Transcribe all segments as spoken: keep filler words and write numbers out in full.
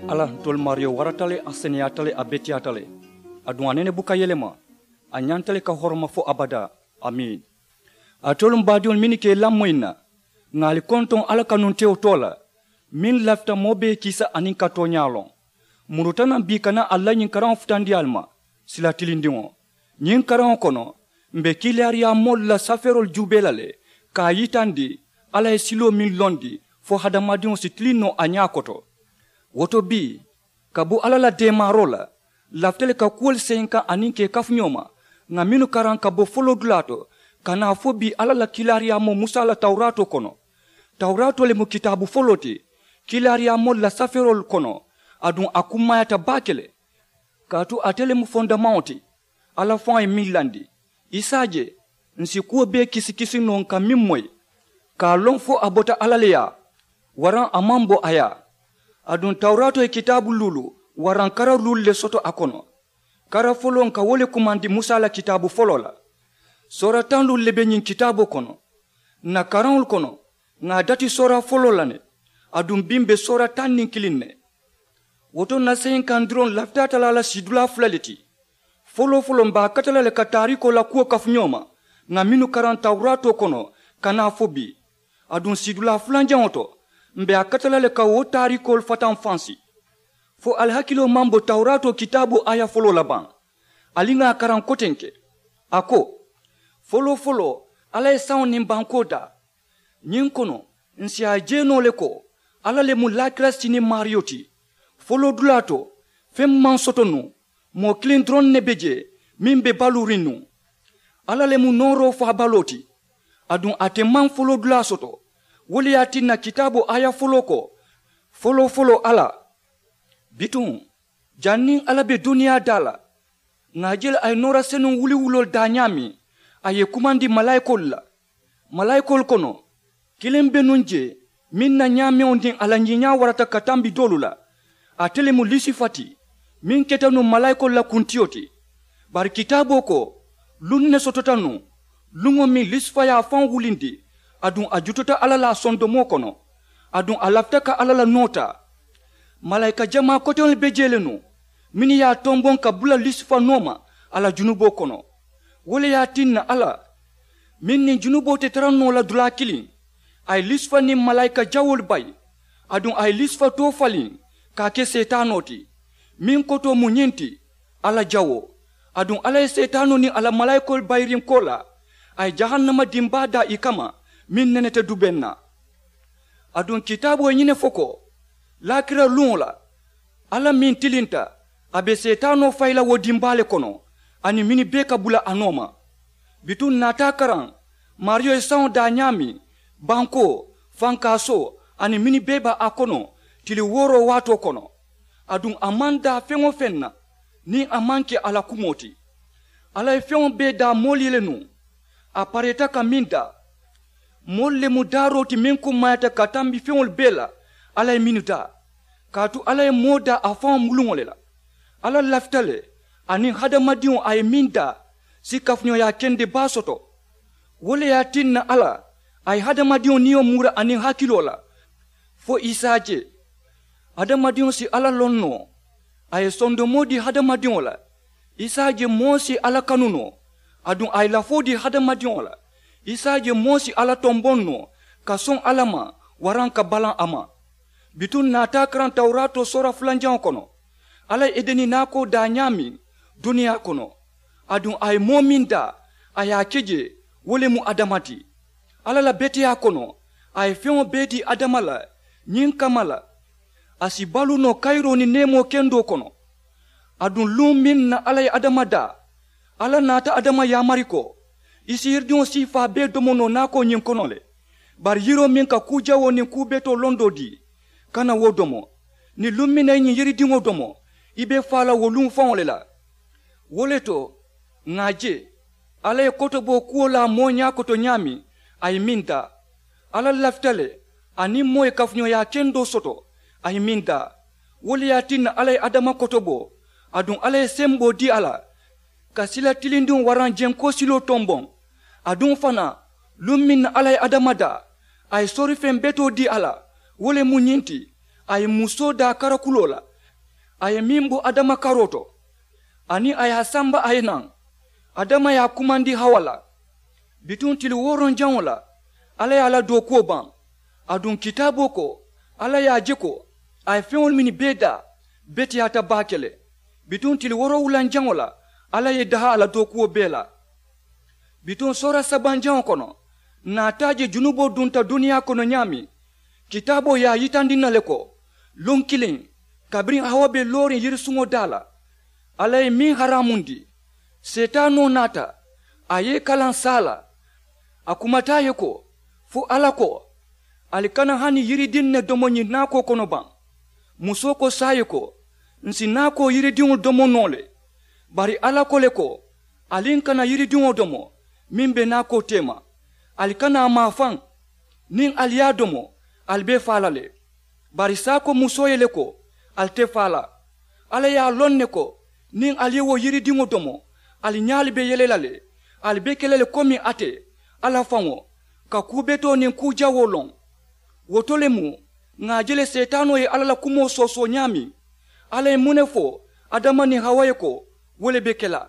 ala tol mario waratale aseniyatale abetiatale adun anene buka yelema anyantale ka horma fo abada amin atolum badion minike lamoina ngali konton ala kanun teo tola min lafta mobe kisa anin kato nyalon murutana bi kana alla nyin karan futandi alma sila tilindingo nyin karan kono mbe kilaria molla saferol jubelale ka yitandi ala silo min londi fo hadamadion sitlino anyakoto woto bi kabu ala la demarola laftele ka kuol senka aninke kafnyoma nga minu karan kabo folo dulato kana fo bi ala la kilaria mo musala taurato kono taurato le mu kitabu foloti kilaria mo la saferol kono adun akumayata bakele katu atele mu fondamenti ala fon e milandi isaje nsi kuo be kisi kisi non ka mimmoy ka lon fo abota alaleya waran amambo aya adun taurato e kitabu lulu waran kara lulu le soto akono kara folon ka wole kumandi musa la kitabu folola sora tan lulu lebe nyin kitabu kono na karanul kono nga dati sora fololane adun bimbe sora tan nin kilinne woto na sen kandron laftata la la sidula flaleti folo folo mba katala le katariko la kuo kafnyoma nga minu karan taurato kono kana fobi adun sidula flanjanto mbe akatala le ka wotariko fatan fansi fo alhakilo mambo taurato kitabu aya folo laban alinga karan kotenke ako folo folo ala saun nim bankoda nyin kono nsi ajeno le ko ala le mulakra sini marioti folo dulato fem man sotonu mo klintron nebeje mimbe balurinu ala le mu noro fa baloti adun ateman folo dula soto woli atina kitabu aya folo ko folo folo ala bitun jannin ala be dunia dala ngajel ay nora senu wuli wulol danyami aye kumandi malaikol la malaikol kono kilembe nunje minna nyame ondin ala nyinya warata katambi dolula atele mu lisifati min ketanu malaikol la kuntioti bar kitabo ko lunne sototanu lungo mi lisfaya fan wulindi adun ajutota ala la sondomo kono adun alaftaka ala la nota malaika jama koton bejelenu mini ya tombon kabula lisfa noma ala junubo kono wole ya tinna ala minni junubo te taranno la dulakili ay lisfa ni malaika jawol bay adun ay lisfa to falin ka ke setanoti min koto munyinti ala jawo adun ala setano ni ala malaikol bayrim kola ay jahannama dimbada ikama min nenete dubenna adun kitabu nyine foko lakira lunla ala min tilinta abe setano fayla wodimbale kono ani mini beka bula anoma bitun nata karan mario esan da nyami banko fankaso ani mini beba akono tili woro wato kono adun amanda fengo fenna ni amanke ala kumoti ala fengo be da molilenu apareta kaminda molle mudaroti minkum mayata katambi fengo bela ala minuta katu ala moda afan mulungolela ala laftale ani hadamadion ay minda sikafnyo ya kende basoto wole ya tinna ala ay hadamadion niyo mura ani hakilola fo isaje hadamadion si ala lonno ay sondo modi hadamadion la isaje mosi ala kanuno adun ay lafodi hadamadion la isaje mosi ala tombonno kason alama waranka balan ama bitun nata kran taurato sora flanjan kono ala edeni nako da nyami dunia kono adun ay mominda aya keje wole mu adamati ala la beti kono ay fion beti adamala nyin kamala asibalu no kairo ni nemo kendo kono adun lumin na ala adamada ala nata adama ya mariko isirdion sifa be domono nako nyin kono le bar yiro min ka kuja woni kubeto londodi kana wodomo ni lumina nyi yiri dingo domo ibe fala wolum fon la woleto ngaje ala koto bo kuola monya koto nyami ay minta ala laftale ani moy kafnyo ya kendo soto ay minta woli yatin ala adama koto bo adun ala sembo di ala kasila tilindun waran jenko silo tombon adun fana lumin ala adamada ay sori fem beto di ala wole munyinti ay muso da karakulola aye mimbo adama karoto ani aya samba aye nan adama ya kumandi hawala bitun tili woron jangola ala ya la do ko ban adun kitabo ko ala ya jeko ay feŋol mini beda beti ata bakele bitun tili woro wulan jangola ala ye daha ala do ko bela bitun sora saban jango kono na taje junubo dunta duniya kono nyami kitabo ya yitandina leko lonkilin kabrin hawabe lori yirsungo dala ala ye min haramundi setano nata aye kalan sala akumata ye ko fu ala ko alikana hani yiridin ne domonyi nako kono ban musoko saye ko nsi nako yiridin domo nole bari ala ko leko alinkana yiridin domo mimbe nako tema alikana mafan nin aliya domo albe falale bari sako musoye leko alte fala ala ya lonne ko nin aliwo yiridin domo ali nyali be yelelale ali be kelele komi ate ala fango ka kubeto nin kuja wolon wotolemu ngajele setano ye ala la kumo soso nyami ala munefo adama ni hawaye ko wole be kela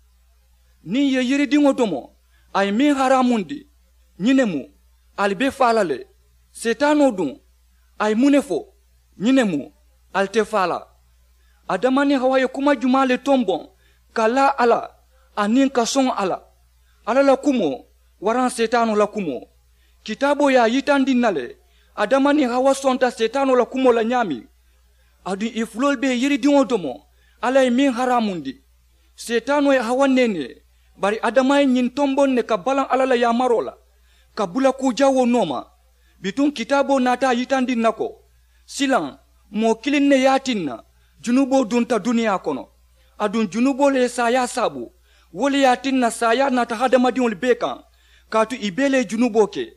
ni ye yiridin domo ay min haramundi nyinemu ali be falale setano dun ay munefo nyinemu alte fala adama ni hawaye kuma jumale tombon kala ala anin kason ala ala la kumo waran setano la kumo kitabo ya yitandi nale adama ni hawa sonta setano la kumo la nyami adu iflol be yiridin domo ala min haramundi setano ya hawa nene bari adama nyin tombon ne ka balan ala la ya marola ka bula ku jawo noma bitun kitabo nata yitandi nako silan mo kilin ne yatinna junubo dunta duniya kono adun junubo le saya sabu wole yatinna saya nata hadama diol bekan katu ibele junubo ke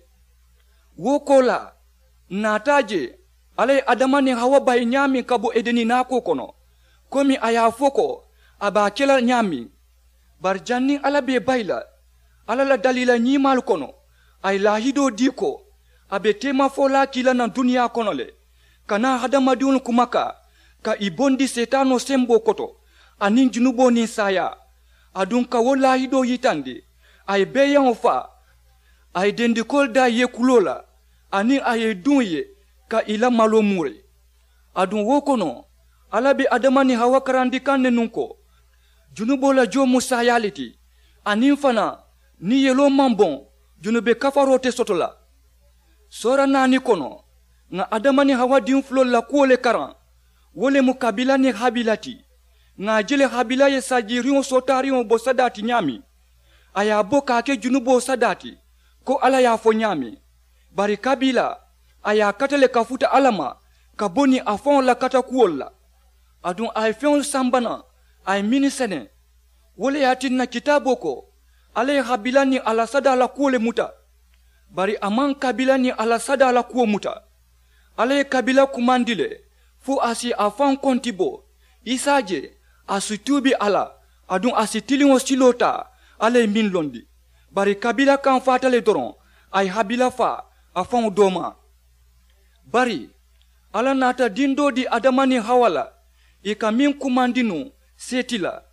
wokola nataje ale adama ni hawa bay nyami kabo edeni nako kono komi aya foko aba kela nyami barjanni ala be bayla ala la dalila nyimal kono ay lahido diko abe tema fola kila na dunia kono le kana hadama diol kumaka ka ibondi setano sembo koto anin junubo ni saya adun ka wala hido yitandi ay beyan fa ay dendi kolda ye kulola ani ay dunye ka ila malo mure adun wokono alabi adama ni hawa karandi kanne nunko junubo la jomu sayaliti anin fana ni yelo mambon junube kafarote sotola sora nani kono nga adama ni hawa dinflo la kuole karan wole mu kabila ni habilati nga jele habila ye sajirion sotarion bo sadati nyami aya boka ke junubo sadati ko ala ya fo nyami bari kabila aya katale kafuta alama kaboni afon la kata kuola adun ay fion sambana ay minisene wole yatinna kitabo ko ale habila ni ala sada la kuole muta bari aman kabila ni ala sada la kuo muta ale kabila kumandile fu asi afan kontibo isaje asitubi ala adun asitilin silota ale min londi bari kabila kan fatale doron ay habila fa afan doma bari ala nata dindo di adamani hawala ikamin kumandinu setila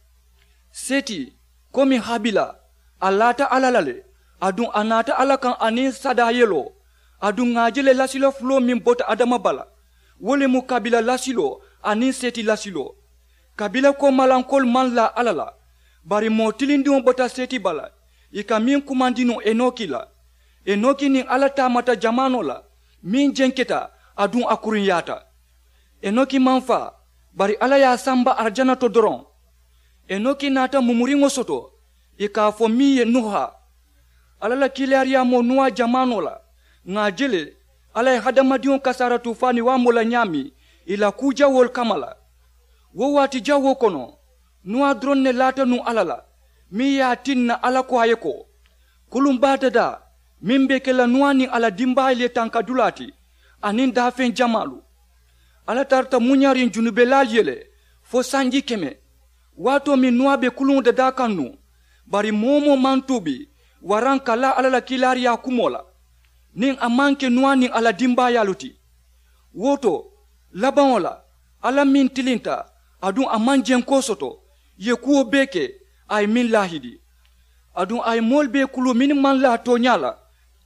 seti komi habila alata alalale adun anata alakan ani sadayelo adun ngajele lasilo flo min bota adama bala wole mu kabila lasilo ani seti lasilo kabila ko malankol man la alala bari motilindi on bota seti bala ika min kumandino enoki la enoki ni alata mata jamano la min jenketa adun akurin yata enoki manfa bari ala ya samba arjana to doron enoki nata mumuringo soto ika fo miye nuha alala kilariya mo nuwa jamano la ngajele ala hadamadion kasara tufani wa mola nyami ila kuja wol kamala wo wati jawo kono nuwa dronne lata nu alala mi ya tinna ala ko ayeko kulumbata da mimbe kala nuwani ala dimba ile tankadulati anin dafen jamalu ala tarta munyari junube laljele fo sanji keme wato mi nuwa be kulun da dakanu bari momo mantubi waran kala ala la kilari ya kumola nin amanke nuwani ala dimba yaluti woto labangola ala min tilinta adun amanjen ko soto ye kuo beke ay min lahidi adun ay molbe kulu min man la to nyala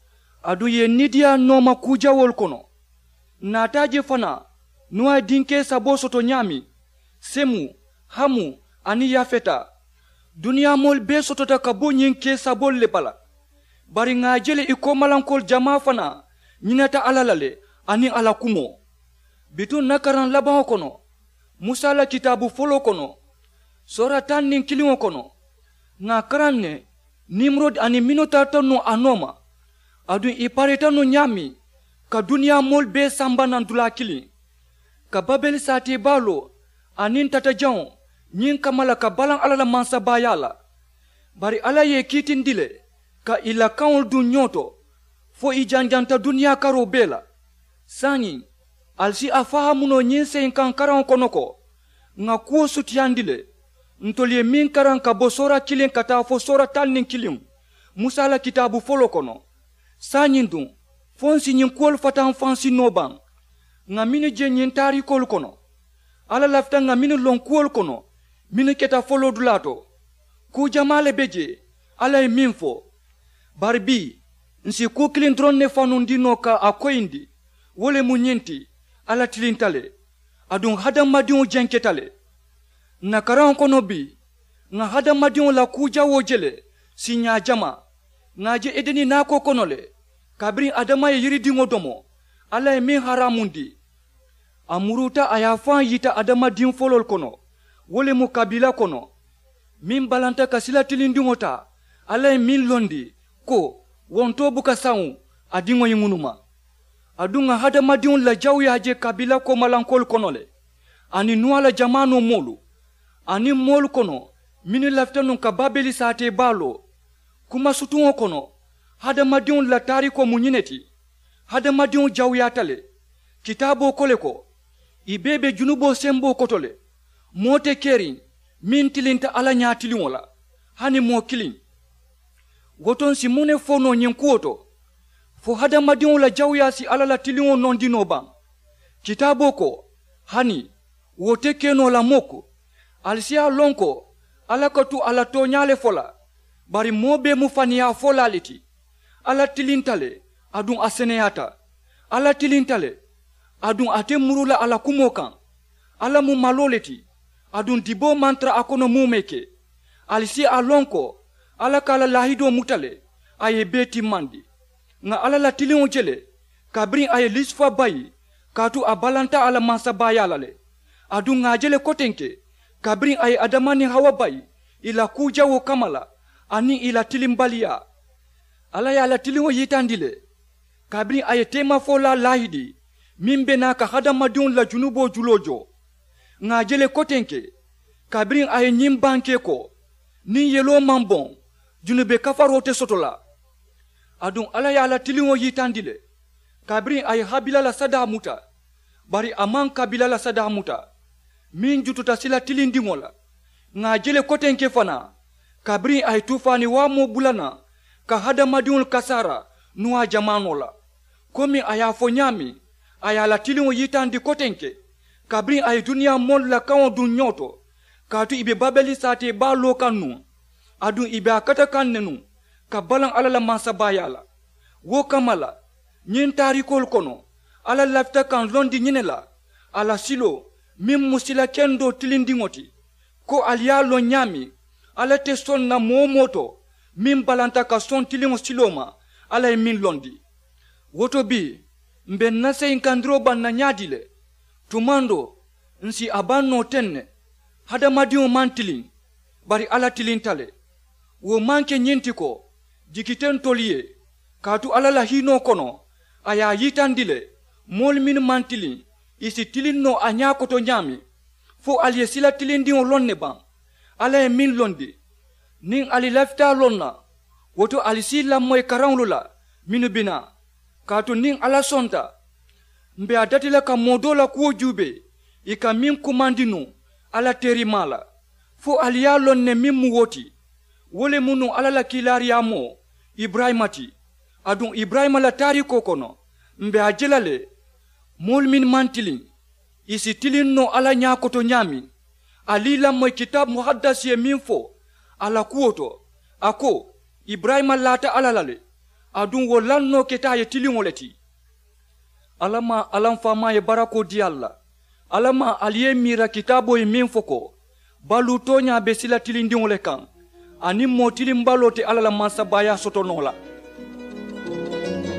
adu ye nidia noma kujawol kono nataje fana nuwa dinke sabo soto nyami semu hamu ani yafeta dunia mol be soto ta kabo nyinke sabol le bala bari ngajele iko malankol jama fana nyinata alalale ani ala kumo bitu nakaran laban kono musa la kitabu folo kono sora tan nin kilingo kono nga karanne nimrod ani minota tonu anoma adu ipareta no nyami ka dunia mol be samba nan dula kili ka babel sati balo anin tata jaw nyin kamala ka balan alala mansa bayala bari ala ye kitin dile ka ila kaul du nyoto fo ijanjanta dunia karo bela sangi alsi afahamuno nyin sen kan karan konoko nga kuo sutiandile ntoliye min karan ka bosora kilin kata fo sora talnin kilin musa la kitabu folo kono sanyin dun fonsi nyin kuol fatan fansi noban nga minu je nyin tari kol kono ala lafta nga minu lon kuol kono minu keta folo dulato ku jamale beje ala minfo barbi nsi ku kilin dronne fanundi no ka akoindi wole munyenti ala tilintale adun hada madion jenketale na karan kono bi nga hada madion la kuja wojele sinya jama ngaje edeni nako konole kabri adama ye yiri dingo domo ala min haramundi amuruta ayafan yita adama din folol kono wole mu kabila kono min balanta kasila tilindingo ta ala min londi ko wonto buka sawu adingo yingunuma adunga hada madion la jawya je kabila ko malankol konole ani nuala jamano molu ani molu kono mini laftanu ka babeli sate balo kuma sutungo kono hada madion la tariko munyineti hada madion jawya tale kitabo koleko ibebe junubo sembo kotole mote keri min tilinta ala nyatili wala hani mo kilin woton si mune fono nyenkuoto fo hada madion la jawya si ala la tilingo nondino ban kitabo ko hani wote keno la moko alisia lonko ala kotu ala tonyale fola bari mobe mufania fola liti ala tilintale adun aseneyata ala tilintale adun ate murula ala kumokan ala mu maloleti adun dibo mantra akono mumeke alisi alonko ala kala lahido mutale aye beti mandi nga ala la tilingo jele kabrin aye lisfa bayi katu abalanta ala mansa bayalale adun ngajele kotenke kabrin aye adamani hawa bayi ila kuja wo kamala ani ila tilimbalia ala ya la tilingo yitandile kabrin aye tema fola lahidi mimbe na ka hada madun la junubo julojo ngajele kotenke kabrin aye nyimbanke ko ni yelo mambon junube kafarote sotola adun ala ya la tilingo yitandile kabrin aye habila la sada muta bari aman kabila la sada muta min jututa sila tilindingola ngajele kotenke fana kabrin aye tufani wa mo bulana ka hada madun kasara nuwa jamanola komi aya fonyami aya la tilingo yitandi kotenke kabrin aye dunia mol la kawon dun nyoto katu ibe babeli sate ba lokanu adun ibe akata kannenu ka balan ala la mansa bayala wo kamala nyin tarikol kono ala lafta kan londi nyinela ala silo mim musila kendo tilindingoti ko aliya lo nyami ala te son na momoto mim balanta ka son tilingo siloma ala min londi woto bi mbe nase inkandro ban na nyadile tumando nsi abanno tenne hada madion mantilin bari ala tilintale wo manke nyinti ko jikiten toliye katu ala la hino kono aya yitandile mol min mantilin isi tilinno anya koto nyami fo aliye sila tilindi on lonne ban ala min londi nin ali lafta lonna woto ali sila moy karanlula minu bina katu nin ala sonta mbe adatila ka modola kuo jube ika min kumandinu ala teri mala fo aliya lonne min mu woti wole munu ala la kilariamo ibrahimati adun ibrahima la tariko kono mbe ajelale mol min mantilin isi tilinno ala nyakoto nyami ali lammoy kitab muhaddas ye min fo ala kuwoto ako ibrahima lata alalale adun wo lanno keta ye tilingoleti alama alam fama ye barako di alla alama aliye mira kitabo ye min foko balu tonya be sila tilindingole kan ani motili mbalote alala mansabaya soto nola